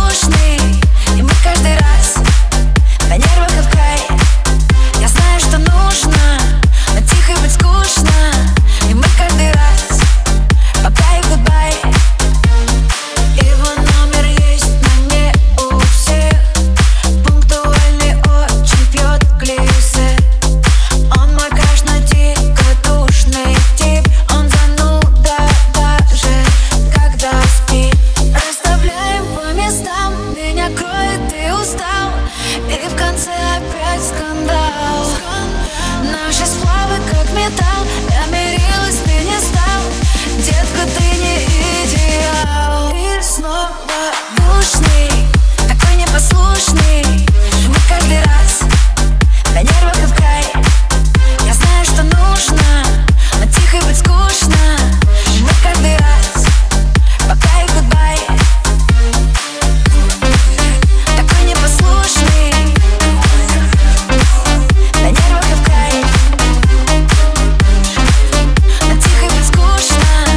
послушный, и мы каждый раз на нервах и в край. Я знаю, что нужно, но тихо быть скучно, и мы каждый раз пока и гудбай. Его номер есть, но не у всех. Пунктуальный, очень пьет глисе. Он мой краш, но дико душный тип. Он зануда даже когда спит. Расставляем по местам, меня кроет и устал, и в конце опять скандал. Наши сплавы как металл, я мирилась, ты не стал. Детка, ты не идеал. И снова душный, такой непослушный, мы каждый раз на нервах и в край. Я знаю, что нужно, но тихо быть скучно, мы каждый раз пока и гудбай. Такой непослушный, на нервах и в край. Но тихо быть скучно,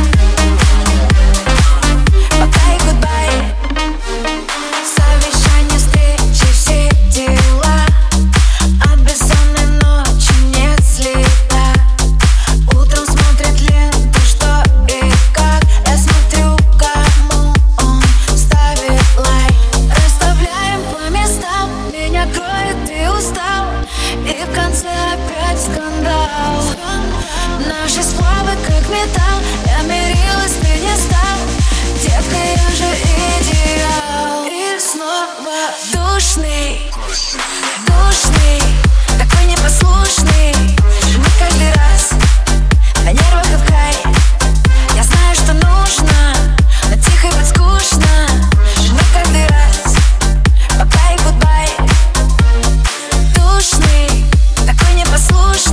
пока и гудбай. Совещание, встречи, все дела. От бессонной ночи нет следа. Утром смотрит ленту, что и как. Я смотрю, кому он ставит лайк. Расставляем по местам, меня кроет и устал, и в конце опять скандал. Наши сплавы как металл, я мирилась, ты не стал. Детка, я же идеал. И снова душный, душный, такой непослушный, мы каждый раз на нервах и в край. Я знаю, что нужно, но тихо быть скучно, мы каждый раз пока и гудбай. Душный, такой непослушный.